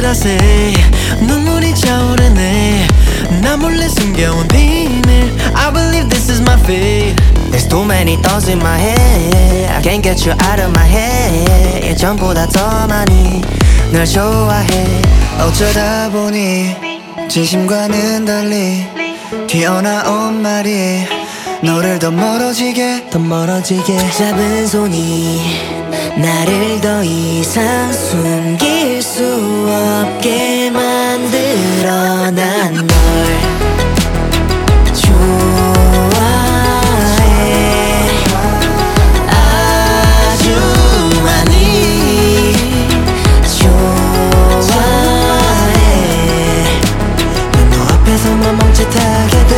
say 눈물이 차오르네 나 몰래 숨겨온 비밀 I believe this is my fate There's too many thoughts in my head I can't get you out of my head 예전보다 더 많이 널 좋아해 어쩌다 보니 진심과는 달리 튀어나온 말이 너를 더 멀어지게 잡은 손이 나를 더 이상 숨길 수 없게 만들어 난 널 좋아해 아주 많이 좋아해 난 너 앞에서만 멈칫하게 돼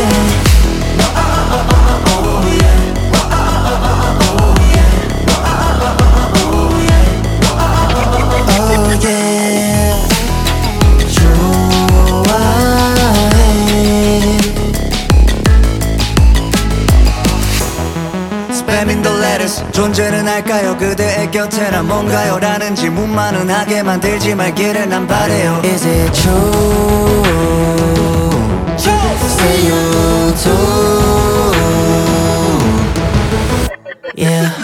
Spamming the letters 존재는 할까요 그대의 곁에 난 뭔가요 라는 질문만은 하게 만들지 말기를 난 바래요 Is it true? Say you do Yeah